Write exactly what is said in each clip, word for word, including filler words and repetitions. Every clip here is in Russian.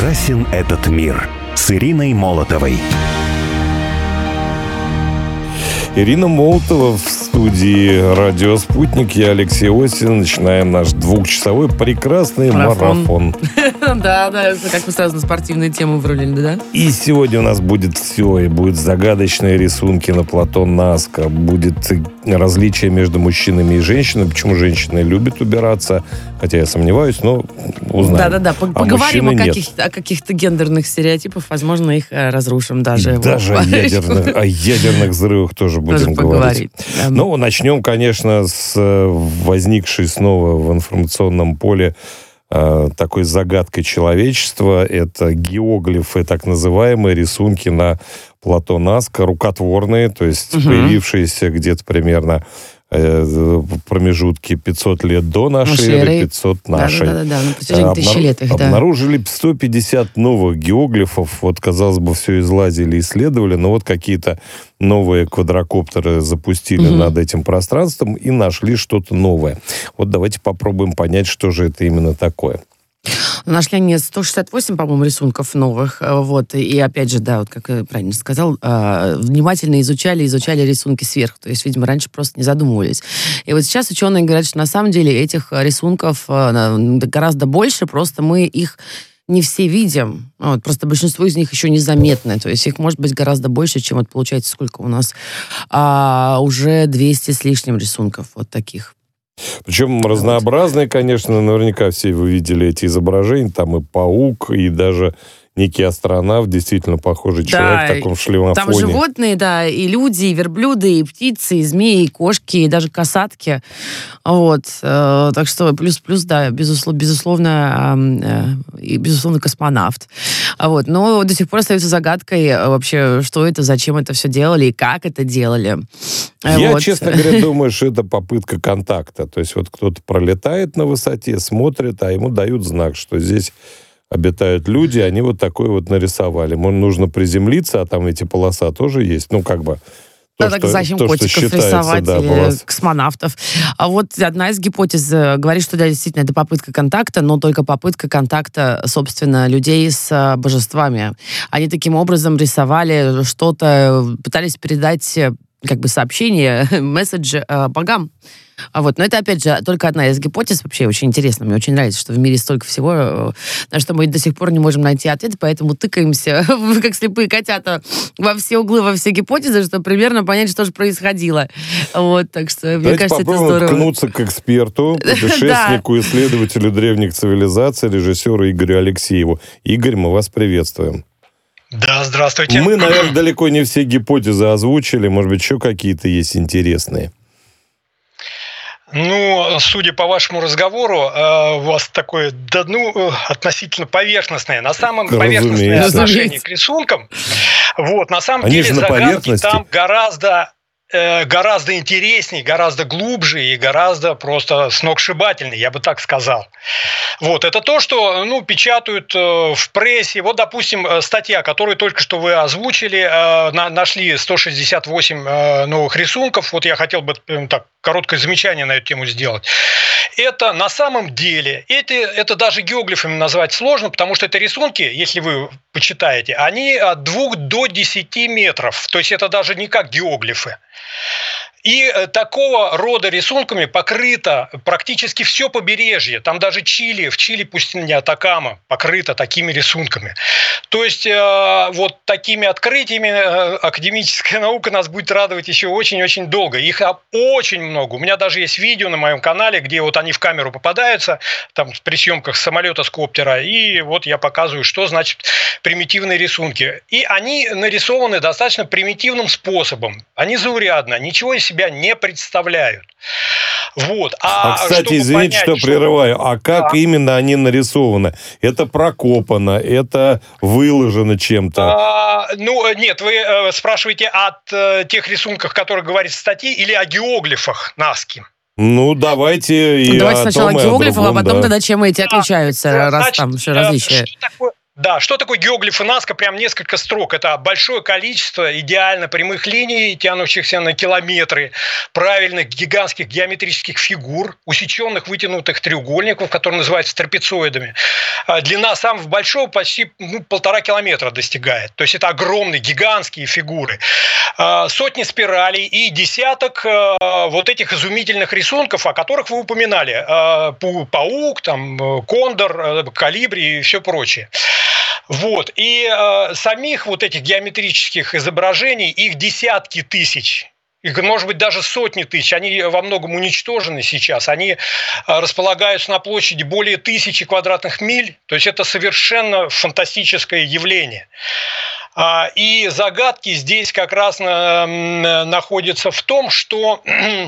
Ужасен этот мир с Ириной Молотовой. Ирина Молотова в студии «Радио Спутник». Я Алексей Осин. Начинаем наш двухчасовой прекрасный марафон. Да, да, как мы сразу на спортивные темы врулили, да? И сегодня у нас будет все. И будут загадочные рисунки на плато Назка. Будет различие между мужчинами и женщинами. Почему женщины любят убираться. Хотя я сомневаюсь, но узнаем. Да-да-да, поговорим о, каких, о каких-то гендерных стереотипах. Возможно, их разрушим даже. И даже о ядерных, о ядерных взрывах тоже будем говорить. Да. Ну, начнем, конечно, с возникшей снова в информационном поле э, такой загадкой человечества. Это геоглифы, так называемые, рисунки на плато Назка, рукотворные, то есть угу. появившиеся где-то примерно в промежутке пятьсот лет до нашей эры, пятьсот нашей. Да-да-да, на протяжении тысячи лет их, да. Обнаружили сто пятьдесят новых геоглифов. Вот, казалось бы, все излазили, исследовали, но вот какие-то новые квадрокоптеры запустили угу. над этим пространством и нашли что-то новое. Вот давайте попробуем понять, что же это именно такое. Нашли они сто шестьдесят восемь, по-моему, рисунков новых. Вот. И опять же, да, вот как я правильно сказал, внимательно изучали, изучали рисунки сверху. То есть, видимо, раньше просто не задумывались. И вот сейчас ученые говорят, что на самом деле этих рисунков гораздо больше, просто мы их не все видим. Вот, просто большинство из них еще незаметны. То есть их может быть гораздо больше, чем вот получается, сколько у нас а, уже двести с лишним рисунков вот таких. Причем разнообразные, конечно, наверняка все вы видели эти изображения, там и паук, и даже некий астронавт, действительно похожий да, человек в таком шлемофоне. Там животные, да, и люди, и верблюды, и птицы, и змеи, и кошки, и даже касатки. Вот. Э, так что плюс-плюс, да, безусловно, безусловно, э, и, безусловно, космонавт. Вот. Но до сих пор остается загадкой вообще, что это, зачем это все делали, и как это делали. Я, вот. честно говоря, думаю, что это попытка контакта. То есть вот кто-то пролетает на высоте, смотрит, а ему дают знак, что здесь обитают люди, они вот такое вот нарисовали. Может, нужно приземлиться, а там эти полоса тоже есть. Ну, как бы... То, да, так зачем то, котиков рисовать, да, или космонавтов? А вот одна из гипотез говорит, что да, действительно, это попытка контакта, но только попытка контакта, собственно, людей с божествами. Они таким образом рисовали что-то, пытались передать как бы сообщение, месседж э, богам. А вот, но это, опять же, только одна из гипотез. Вообще очень интересно. Мне очень нравится, что в мире столько всего, на что мы до сих пор не можем найти ответ, поэтому тыкаемся, как слепые котята, во все углы, во все гипотезы, чтобы примерно понять, что же происходило. Вот, так что, мне Давайте кажется, это здорово. попробуем ткнуться к эксперту, путешественнику, исследователю древних цивилизаций, режиссеру Игорю Алексееву. Игорь, мы вас приветствуем. Да, здравствуйте. Мы, наверное, далеко не все гипотезы озвучили. Может быть, еще какие-то есть интересные. Ну, судя по вашему разговору, у вас такое, да, ну, относительно поверхностное, на самом поверхностное отношение к рисункам. Вот, на самом Они деле загадки там гораздо... гораздо интереснее, гораздо глубже и гораздо просто сногсшибательнее, я бы так сказал. Вот, это то, что, ну, печатают в прессе. Вот, допустим, статья, которую только что вы озвучили, нашли сто шестьдесят восемь новых рисунков. Вот я хотел бы так короткое замечание на эту тему сделать. Это на самом деле, это, это даже геоглифами назвать сложно, потому что это рисунки, если вы почитаете, они от двух до десяти метров. То есть это даже не как геоглифы. И такого рода рисунками покрыто практически все побережье. Там даже Чили, в Чили пустыня Атакама покрыта такими рисунками. То есть э, вот такими открытиями э, академическая наука нас будет радовать еще очень-очень долго. Их очень много. У меня даже есть видео на моем канале, где вот они в камеру попадаются, там при съемках с самолета, с коптера, и вот я показываю, что значит примитивные рисунки. И они нарисованы достаточно примитивным способом. Они заурядно, ничего из себя не представляют. Вот. А, а кстати, извините, понять, что прерываю. Что... А как да. именно они нарисованы? Это прокопано, это выложено чем-то? А, ну, нет, вы э, спрашиваете о э, тех рисунках, которые говорит в статье, или о геоглифах Назки? Ну, давайте и Давайте о сначала том, геоглифов, другом, а потом да. тогда чем эти отличаются, да, раз значит, там еще различия. Что такое, Да, что такое геоглифы Назка? Прям несколько строк. Это большое количество идеально прямых линий, тянущихся на километры, правильных гигантских геометрических фигур, усеченных вытянутых треугольников, которые называются трапециоидами. Длина самого большого почти ну, полтора километра достигает. То есть это огромные, гигантские фигуры. Сотни спиралей и десяток вот этих изумительных рисунков, о которых вы упоминали. Паук, там, кондор, колибри и все прочее. Вот. И э, самих вот этих геометрических изображений, их десятки тысяч, их, может быть, даже сотни тысяч, они во многом уничтожены сейчас, они э, располагаются на площади более тысячи квадратных миль, то есть это совершенно фантастическое явление. А, и загадки здесь как раз на, находятся в том, что...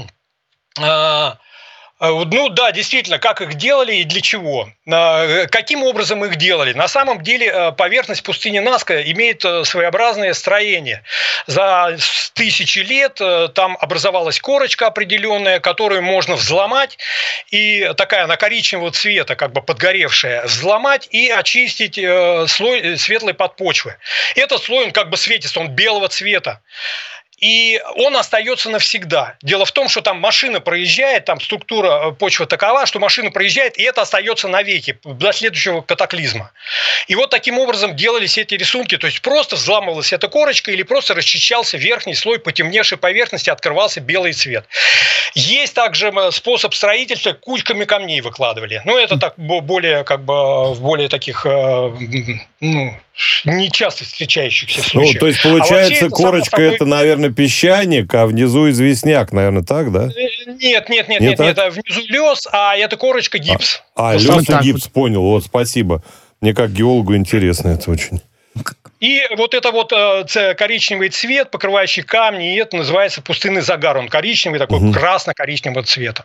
Э, Ну да, действительно, как их делали и для чего? Каким образом их делали? На самом деле поверхность пустыни Назка имеет своеобразное строение. За тысячи лет там образовалась корочка определенная, которую можно взломать, и такая она коричневого цвета, как бы подгоревшая, взломать и очистить слой светлой подпочвы. Этот слой, он как бы светится, он белого цвета. И он остается навсегда. Дело в том, что там машина проезжает, там структура почвы такова, что машина проезжает, и это остается навеки, до следующего катаклизма. И вот таким образом делались эти рисунки, то есть просто взламывалась эта корочка или просто расчищался верхний слой потемневшей поверхности, открывался белый цвет. Есть также способ строительства, кучками камней выкладывали. Но это так более, как бы, в более таких, ну, не часто встречающихся случаях. Ну, то есть, получается, а корочка собой... это, наверное, песчаник, а внизу известняк, наверное, так, да? Нет, нет, нет, нет, нет, это внизу лес, а это корочка гипс. А, а лес и гипс, вот. Понял, вот, спасибо. Мне как геологу интересно это очень. И вот это вот э, коричневый цвет, покрывающий камни, и это называется пустынный загар. Он коричневый, такой угу. красно-коричневого цвета.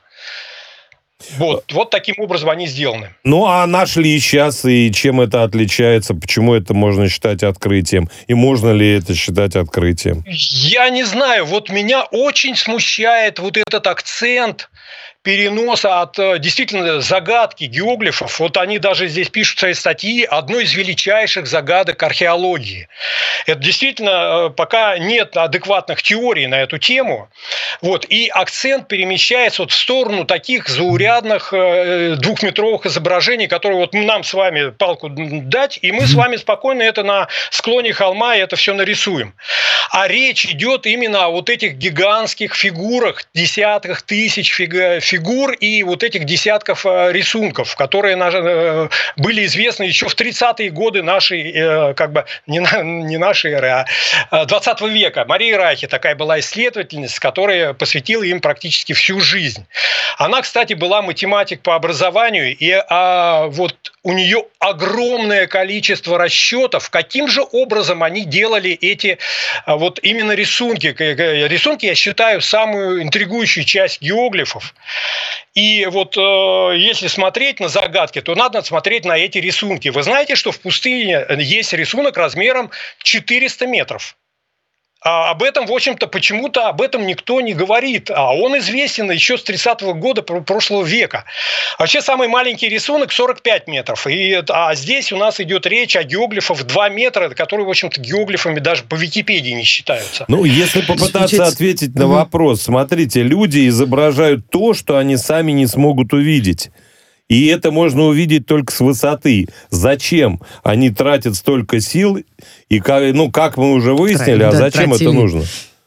Вот, вот таким образом они сделаны. Ну, а нашли сейчас, и чем это отличается? Почему это можно считать открытием? И можно ли это считать открытием? Я не знаю. Вот меня очень смущает вот этот акцент переноса от действительно загадки геоглифов. Вот они даже здесь пишут в своей статье одной из величайших загадок археологии. Это действительно пока нет адекватных теорий на эту тему. Вот. И акцент перемещается вот в сторону таких заурядных двухметровых изображений, которые вот нам с вами палку дать, и мы с вами спокойно это на склоне холма это все нарисуем. А речь идет именно о вот этих гигантских фигурах, десятках тысяч фигур, фигур и вот этих десятков рисунков, которые были известны еще в тридцатые годы нашей, как бы, не, не нашей эры, а двадцатого века. Мария Райхе такая была исследовательница, которая посвятила им практически всю жизнь. Она, кстати, была математик по образованию, и а, вот у нее огромное количество расчетов, каким же образом они делали эти вот именно рисунки. Рисунки, я считаю, самую интригующую часть геоглифов. И вот э, если смотреть на загадки, то надо смотреть на эти рисунки. Вы знаете, что в пустыне есть рисунок размером четыреста метров? А об этом, в общем-то, почему-то об этом никто не говорит. А он известен еще с тридцатого года прошлого века. Вообще, самый маленький рисунок сорок пять метров. И, а здесь у нас идет речь о геоглифах два метра, которые, в общем-то, геоглифами даже по Википедии не считаются. Ну, если попытаться ответить на вопрос. Смотрите, люди изображают то, что они сами не смогут увидеть. И это можно увидеть только с высоты. Зачем они тратят столько сил? И как, ну, как мы уже выяснили, Тра- а зачем да, это нужно?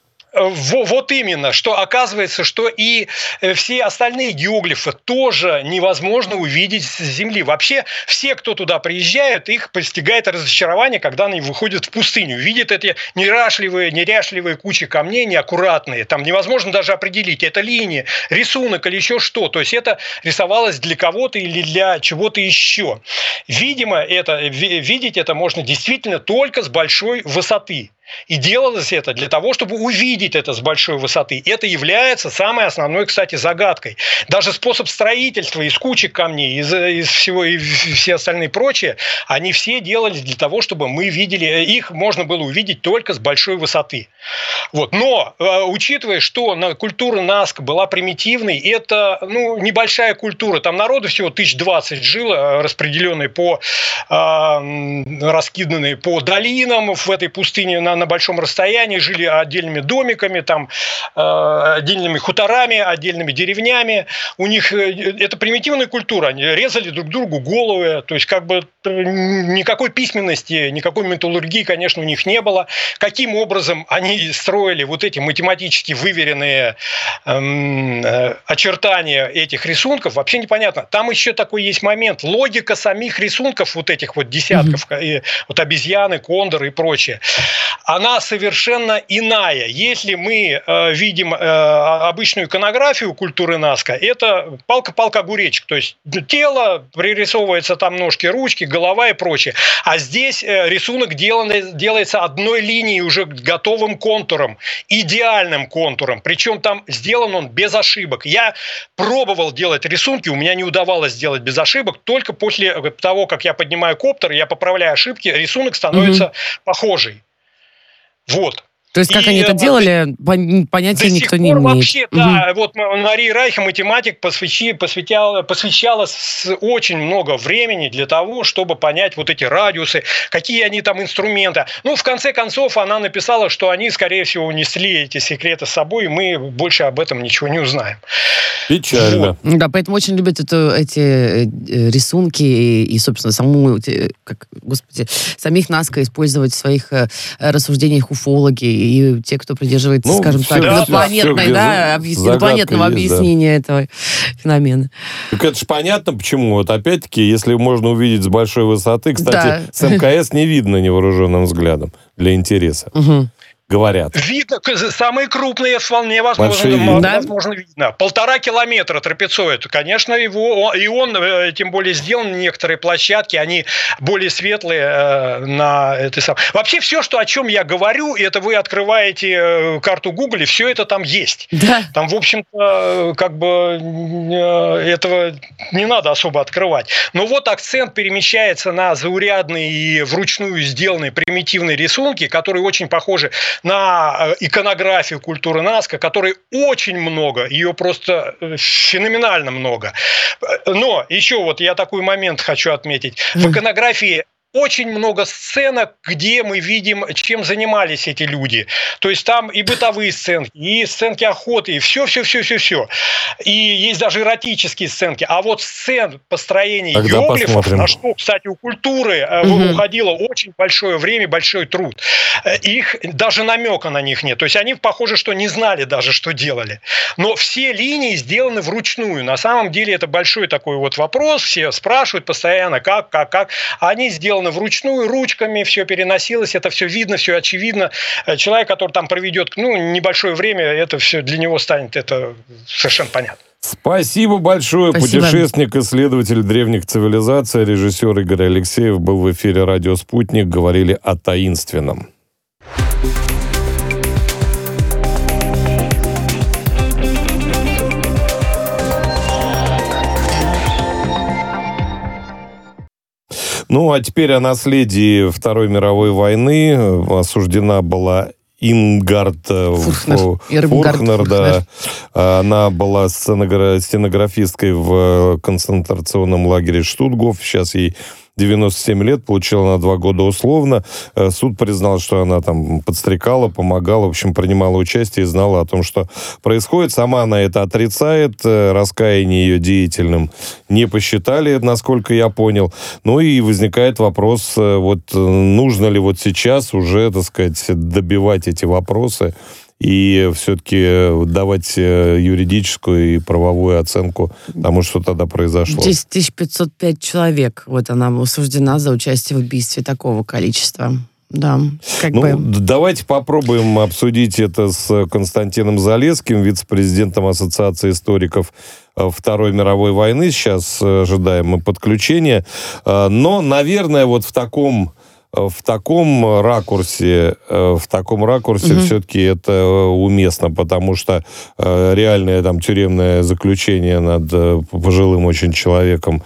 Вот именно, что оказывается, что и все остальные геоглифы тоже невозможно увидеть с Земли. Вообще, все, кто туда приезжают, их постигает разочарование, когда они выходят в пустыню. Видят эти неряшливые, неряшливые кучи камней, неаккуратные. Там невозможно даже определить, это линия, рисунок или еще что. То есть это рисовалось для кого-то или для чего-то еще. Видимо, это, видеть это можно действительно только с большой высоты. И делалось это для того, чтобы увидеть это с большой высоты. Это является самой основной, кстати, загадкой. Даже способ строительства из кучек камней, из, из всего и все остальные прочие, они все делались для того, чтобы мы видели, их можно было увидеть только с большой высоты. Вот. Но, учитывая, что культура Наска была примитивной, это ну, небольшая культура. Там народу всего тысяч двадцать жило, распределенные по, раскиданные по долинам в этой пустыне на на большом расстоянии, жили отдельными домиками, там, э, отдельными хуторами, отдельными деревнями. У них э, это примитивная культура. Они резали друг другу головы. То есть, как бы никакой письменности, никакой металлургии, конечно, у них не было. Каким образом они строили вот эти математически выверенные эм, э, очертания этих рисунков, вообще непонятно. Там еще такой есть момент. Логика самих рисунков, вот этих вот десятков, mm-hmm. вот обезьяны, кондоры и прочее, она совершенно иная. Если мы э, видим э, обычную иконографию культуры Наска, это палка-палка-огуречек. То есть тело, пририсовывается там ножки, ручки, голова и прочее. А здесь э, рисунок делан, делается одной линией, уже готовым контуром, идеальным контуром. Причем там сделан он без ошибок. Я пробовал делать рисунки, у меня не удавалось сделать без ошибок. Только после того, как я поднимаю коптер, я поправляю ошибки, рисунок становится угу. похожий. Вот. То есть, как и, они это делали, понятия никто не имеет. Вообще, угу. да. Вот Мария Райха, математик, посвящи, посвятила, посвящала очень много времени для того, чтобы понять вот эти радиусы, какие они там инструменты. Ну, в конце концов, она написала, что они, скорее всего, унесли эти секреты с собой, и мы больше об этом ничего не узнаем. Печально. Вот. Да, поэтому очень любят это, эти рисунки и, и, собственно, саму, как, господи, самих Наска использовать в своих рассуждениях уфологи и те, кто придерживается, ну, скажем так, да, инопланетной, да, объяс... инопланетного есть, объяснения да. этого феномена. Так это же понятно, почему. Вот опять-таки, если можно увидеть с большой высоты, кстати, да. с МКС не видно невооруженным взглядом для интереса. Угу. Говорят. Видно, самые крупные вполне возможно, да? возможно видно. Полтора километра трапециоид. Конечно, его, и он, тем более, сделан некоторые площадки, они более светлые э, на этой самой. Вообще, все, что, о чем я говорю, это вы открываете карту Google, и все это там есть. Да. Там, в общем-то, как бы этого не надо особо открывать. Но вот акцент перемещается на заурядные и вручную сделанные примитивные рисунки, которые очень похожи на иконографию культуры Наска, которой очень много, ее просто феноменально много. Но еще вот я такой момент хочу отметить. В иконографии очень много сценок, где мы видим, чем занимались эти люди. То есть там и бытовые сценки, и сценки охоты, и все-все-все-все-все. И есть даже эротические сценки. А вот сцен построения Тогда иероглифов, посмотрим. на что, кстати, у культуры угу. уходило очень большое время, большой труд. Их даже намека на них нет. То есть они, похоже, что не знали даже, что делали. Но все линии сделаны вручную. На самом деле это большой такой вот вопрос. Все спрашивают постоянно, как, как, как. Они сделаны вручную, ручками, все переносилось, это все видно, все очевидно. Человек, который там проведет ну, небольшое время, это все для него станет, это совершенно понятно. Спасибо большое. Спасибо. Путешественник, исследователь древних цивилизаций, режиссер Игорь Алексеев был в эфире «Радио Спутник». Говорили о таинственном. Ну, а теперь о наследии Второй мировой войны. Осуждена была Ингард Фурхнер, Фурхнер, да. Она была стенографисткой в концентрационном лагере Штутгоф. Сейчас ей девяносто семь лет, получила на два года условно. Суд признал, что она там подстрекала, помогала, в общем, принимала участие и знала о том, что происходит. Сама она это отрицает, раскаяние ее деятельным не посчитали, насколько я понял. Ну и возникает вопрос, вот нужно ли вот сейчас уже, так сказать, добивать эти вопросы и все-таки давать юридическую и правовую оценку тому, что тогда произошло. десять тысяч пятьсот пять человек. Вот она осуждена за участие в убийстве такого количества. Да, как ну, бы... Давайте попробуем обсудить это с Константином Залесским, вице-президентом Ассоциации историков Второй мировой войны. Сейчас ожидаем мы подключения. Но, наверное, вот в таком в таком ракурсе, в таком ракурсе угу. все-таки это уместно, потому что реальное там тюремное заключение над пожилым очень человеком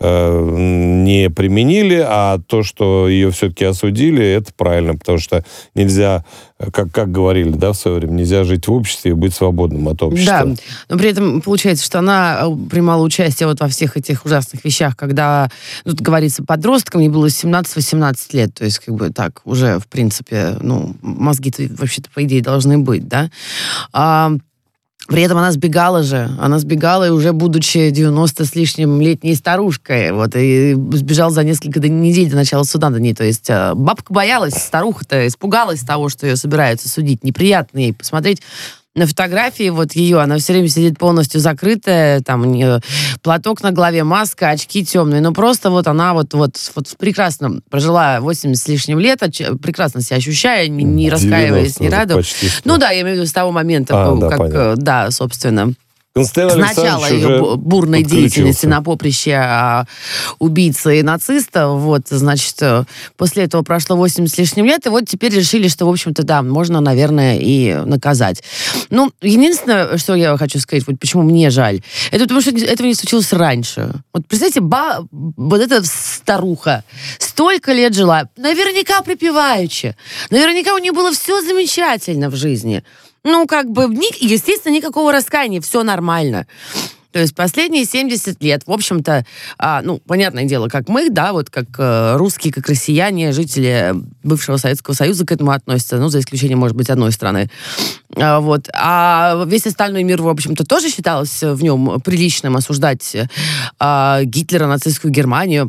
не применили, а то, что ее все-таки осудили, это правильно, потому что нельзя, как, как говорили, да, в свое время, нельзя жить в обществе и быть свободным от общества. Да, но при этом получается, что она принимала участие вот во всех этих ужасных вещах, когда, тут говорится, подросткам, ей было семнадцать-восемнадцать лет, то есть как бы так уже, в принципе, ну, мозги-то вообще-то, по идее, должны быть, да. А, при этом она сбегала же, она сбегала, и уже будучи девяносто с лишним летней старушкой, вот, и сбежала за несколько недель до начала суда до ней, то есть бабка боялась, старуха-то испугалась того, что ее собираются судить, неприятно ей посмотреть на фотографии вот ее, она все время сидит полностью закрытая, там у нее платок на голове, маска, очки темные, но просто вот она вот, вот, вот прекрасно прожила восемьдесят с лишним лет, прекрасно себя ощущая, не, не раскаиваясь, не радуясь. Ну да, я имею в виду с того момента, а, как, да, да, собственно... Константин с начала ее бурной деятельности на поприще а, убийцы и нациста, вот, значит, после этого прошло восемь с лишним лет, и вот теперь решили, что, в общем-то, да, можно, наверное, и наказать. Ну, единственное, что я хочу сказать, вот почему мне жаль, это потому, что этого не случилось раньше. Вот, представьте, ба, вот эта старуха столько лет жила, наверняка припеваючи, наверняка у нее было все замечательно в жизни. Ну, как бы, естественно, никакого раскаяния, все нормально. То есть последние семьдесят лет, в общем-то, а, ну, понятное дело, как мы, да, вот как э, русские, как россияне, жители бывшего Советского Союза к этому относятся, ну, за исключением, может быть, одной страны. А, вот. А весь остальной мир, в общем-то, тоже считалось в нем приличным осуждать а, Гитлера, нацистскую Германию.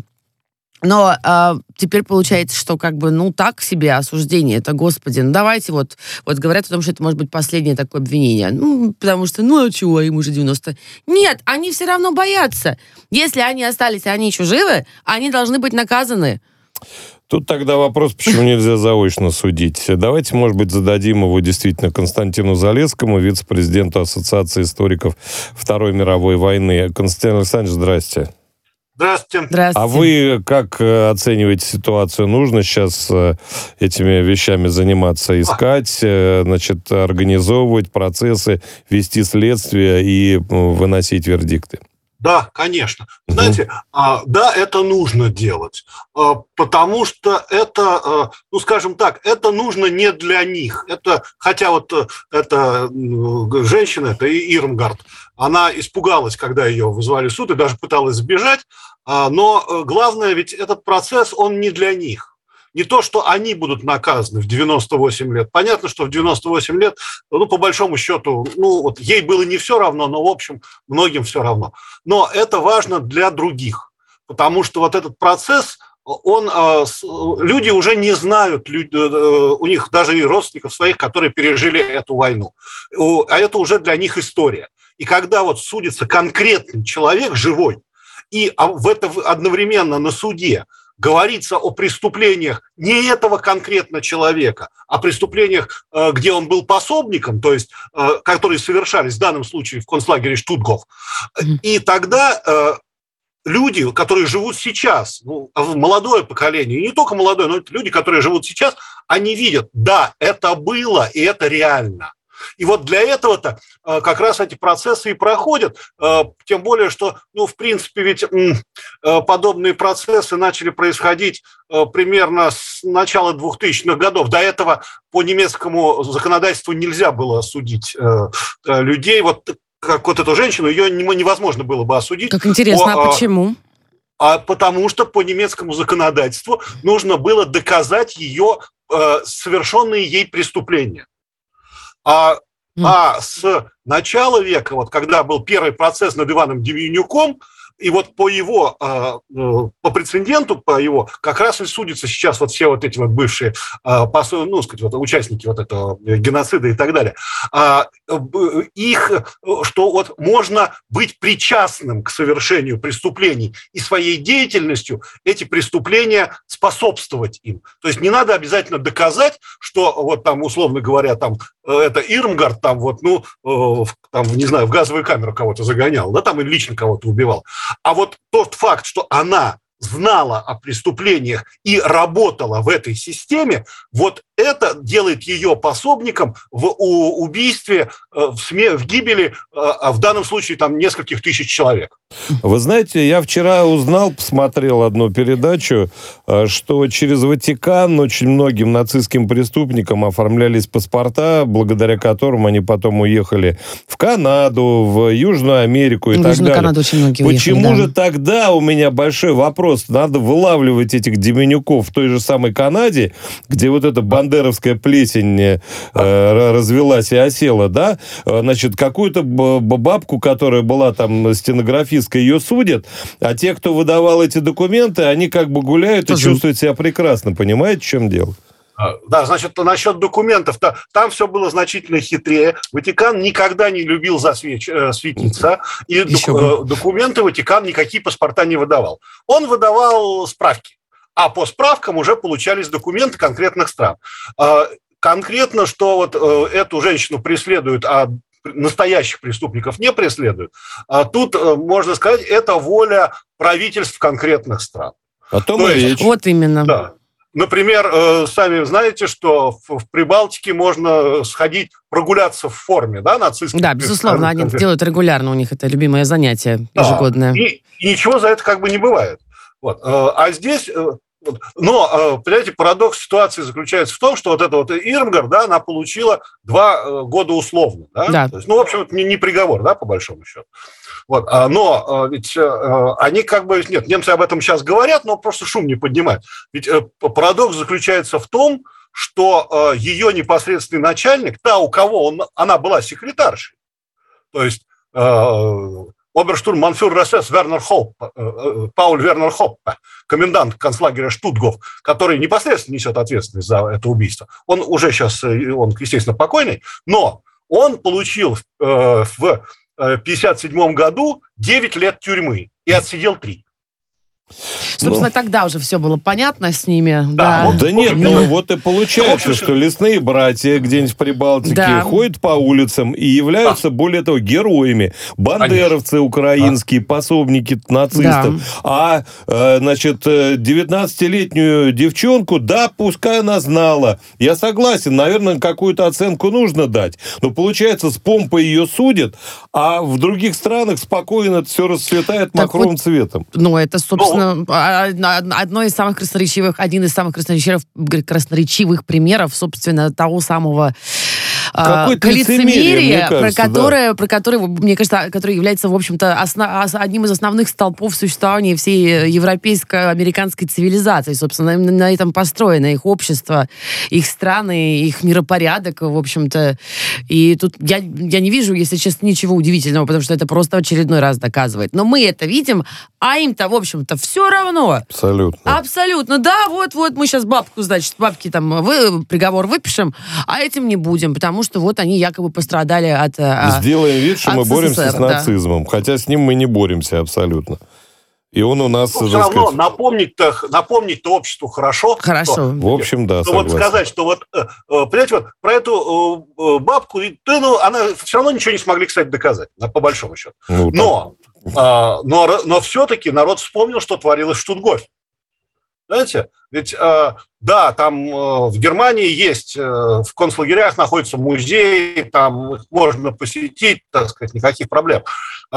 Но а, теперь получается, что как бы, ну, так себе осуждение, это, господи, ну, давайте вот, вот говорят о том, что это может быть последнее такое обвинение. Ну, потому что, ну, а чего, им уже девяносто. Нет, они все равно боятся. Если они остались, и они еще живы, они должны быть наказаны. Тут тогда вопрос, почему нельзя заочно судить. Давайте, может быть, зададим его действительно Константину Залесскому, вице-президенту Ассоциации историков Второй мировой войны. Константин Александрович, здрасте. Здравствуйте. Здравствуйте. А вы как оцениваете ситуацию? Нужно сейчас этими вещами заниматься, искать, значит, организовывать процессы, вести следствие и выносить вердикты? Да, конечно. Знаете, угу. да, это нужно делать, потому что это, ну, скажем так, это нужно не для них. Это, хотя вот эта женщина, это Ирмгард, она испугалась, когда ее вызвали в суд, и даже пыталась сбежать, но главное, ведь этот процесс, он не для них. Не то, что они будут наказаны в девяносто восемь лет. Понятно, что в девяносто восемь лет, ну, по большому счету, ну, вот ей было не все равно, но, в общем, многим все равно. Но это важно для других, потому что вот этот процесс, он, люди уже не знают, люди, у них даже и родственников своих, которые пережили эту войну. А это уже для них история. И когда вот судится конкретный человек, живой, и в это одновременно на суде говорится о преступлениях не этого конкретно человека, а преступлениях, где он был пособником, то есть, которые совершались в данном случае в концлагере Штутгоф. И тогда люди, которые живут сейчас, ну, молодое поколение, и не только молодое, но люди, которые живут сейчас, они видят, да, это было, и это реально. И вот для этого-то как раз эти процессы и проходят, тем более, что, ну, в принципе, ведь подобные процессы начали происходить примерно с начала двухтысячных годов. До этого по немецкому законодательству нельзя было судить людей. Вот как вот эту женщину, ее невозможно было бы осудить. Как интересно, по, а почему? А потому что по немецкому законодательству нужно было доказать ее совершенные ей преступления. А, mm. а с начала века, вот когда был первый процесс над Иваном Демьянюком, и вот по его, по прецеденту, по его, как раз и судятся сейчас вот все вот эти вот бывшие, ну, сказать, вот участники вот этого геноцида и так далее. Их, что вот можно быть причастным к совершению преступлений и своей деятельностью эти преступления способствовать им. То есть не надо обязательно доказать, что вот там, условно говоря, там это Ирмгард там вот, ну, там, не знаю, в газовую камеру кого-то загонял, да, там и лично кого-то убивал. А вот тот факт, что она знала о преступлениях и работала в этой системе, вот это делает ее пособником в убийстве, в, сме, в гибели, а в данном случае там нескольких тысяч человек. Вы знаете, я вчера узнал, посмотрел одну передачу, что через Ватикан очень многим нацистским преступникам оформлялись паспорта, благодаря которым они потом уехали в Канаду, в Южную Америку и в так Южную далее. Канаду очень многие Почему уехали, да. же тогда, у меня большой вопрос, надо вылавливать этих деменюков в той же самой Канаде, где вот эта бандеровская плесень э, развелась и осела, да? Значит, какую-то бабку, которая была там стенографисткой, ее судят, а те, кто выдавал эти документы, они как бы гуляют Тоже... и чувствуют себя прекрасно. Понимаете, в чем дело? Да, значит, насчет документов, -то, там все было значительно хитрее. Ватикан никогда не любил засвеч... светиться, и Еще документы Ватикан никакие паспорта не выдавал. Он выдавал справки, а по справкам уже получались документы конкретных стран. Конкретно, что вот эту женщину преследуют, а настоящих преступников не преследуют, тут, можно сказать, это воля правительств конкретных стран. О том и речь. Вот именно. Да. Например, сами знаете, что в Прибалтике можно сходить прогуляться в форме, да, нацистских. Да, безусловно, они это делают регулярно, у них это любимое занятие ежегодное. Да. И, и ничего за это как бы не бывает. Вот. А здесь... Но, понимаете, парадокс ситуации заключается в том, что вот эта вот Ирмгар, да, она получила два года условно. Да? Да. То есть, ну, в общем, это не, не приговор, да, по большому счету. Вот. Но ведь они как бы... Нет, немцы об этом сейчас говорят, но просто шум не поднимают. Ведь парадокс заключается в том, что ее непосредственный начальник, та, у кого он, она была секретаршей, то есть оберштурманфюрер СС Вернер Хоппе, Пауль Вернер Хоппе, комендант концлагеря Штутгоф, который непосредственно несет ответственность за это убийство. Он уже сейчас, он, естественно, покойный, но он получил в пятьдесят седьмом году девять лет тюрьмы и отсидел три. Собственно, ну, тогда уже все было понятно с ними. Да, да. Вот, да нет, ну вот и получается, ну, что лесные братья где-нибудь в Прибалтике да. ходят по улицам и являются, да. более того, героями. Бандеровцы Конечно. украинские, да. пособники нацистов. Да. А, э, значит, девятнадцатилетнюю девчонку, да, пускай она знала. Я согласен, наверное, какую-то оценку нужно дать. Но получается, с помпой ее судят, а в других странах спокойно это все расцветает так махровым вот, цветом. Ну, это, собственно, одно из самых красноречивых, один из самых красноречивых, красноречивых примеров, собственно, того самого Какое-то лицемерие, про, кажется, которое, да. про которое, мне кажется, которое является, в общем-то, основ, одним из основных столпов существования всей европейско-американской цивилизации. Собственно, на, на этом построено их общество, их страны, их миропорядок, в общем-то. И тут я, я не вижу, если честно, ничего удивительного, потому что это просто очередной раз доказывает. Но мы это видим, а им-то, в общем-то, все равно. Абсолютно. Абсолютно. Да, вот-вот мы сейчас бабку, значит, бабки там, вы, приговор выпишем, а этим не будем, потому что вот они якобы пострадали от Сделаем вид, что от мы боремся СССР, с нацизмом, да. хотя с ним мы не боремся абсолютно. И он у нас... Ну, все равно сказать... напомнить-то, напомнить-то обществу хорошо. Хорошо. Что, в общем, да, вот сказать, что вот, понимаете, вот про эту бабку, ну, она все равно ничего не смогли, кстати, доказать, по большому счету. Ну, но, но, но все-таки народ вспомнил, что творилось в Штутгофе. Знаете, ведь, да, там в Германии есть, в концлагерях находятся музеи, там их можно посетить, так сказать, никаких проблем.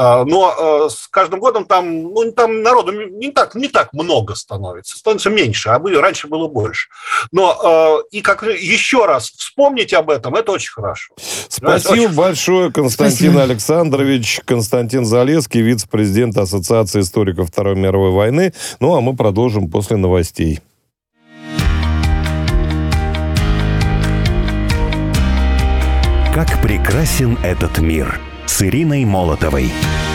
Но с каждым годом там, ну, там народу не так, не так много становится, становится меньше, а раньше было больше. Но и как еще раз вспомнить об этом, это очень хорошо. Спасибо очень большое, Константин Спасибо. Александрович. Константин Залесский, вице-президент Ассоциации историков Второй мировой войны. Ну, а мы продолжим после новостей. Как прекрасен этот мир с Ириной Молотовой.